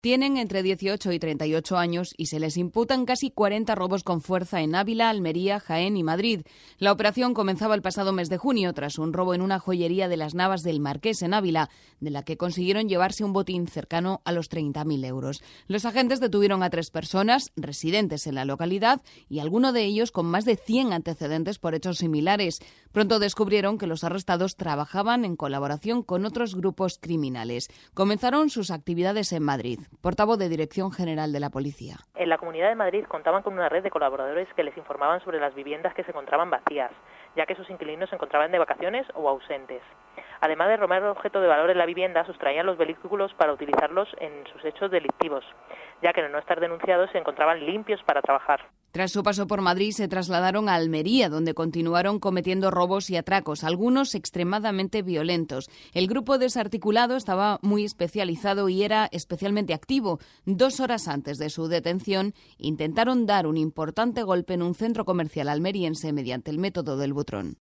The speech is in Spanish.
Tienen entre 18 y 38 años y se les imputan casi 40 robos con fuerza en Ávila, Almería, Jaén y Madrid. La operación comenzaba el pasado mes de junio tras un robo en una joyería de las Navas del Marqués en Ávila, de la que consiguieron llevarse un botín cercano a los 30.000 euros. Los agentes detuvieron a 3 personas residentes en la localidad y alguno de ellos con más de 100 antecedentes por hechos similares. Pronto descubrieron que los arrestados trabajaban en colaboración con otros grupos criminales. Comenzaron sus actividades en Madrid. Portavoz de Dirección General de la Policía. En la Comunidad de Madrid contaban con una red de colaboradores que les informaban sobre las viviendas que se encontraban vacías, ya que sus inquilinos se encontraban de vacaciones o ausentes. Además de robar objeto de valor en la vivienda, sustraían los vehículos para utilizarlos en sus hechos delictivos, ya que al no estar denunciados se encontraban limpios para trabajar. Tras su paso por Madrid se trasladaron a Almería, donde continuaron cometiendo robos y atracos, algunos extremadamente violentos. El grupo desarticulado estaba muy especializado y era especialmente activo. 2 horas antes de su detención, intentaron dar un importante golpe en un centro comercial almeriense mediante el método del butrón.